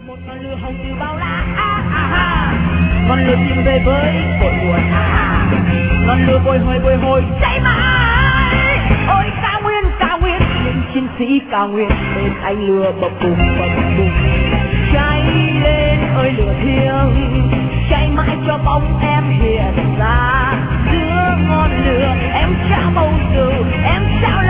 Một ngọn lửa hồng từ bao la, ngọn lửa tìm về với cội nguồn, ngọn lửa bồi hồi cháy mãi. Ôi cao nguyên những chiến sĩ cao nguyên, bên anh lửa bập bùng cháy lên ơi lửa thiêng, cháy mãi cho bóng em hiện ra giữa ngọn lửa. Em trao bầu dù, em trao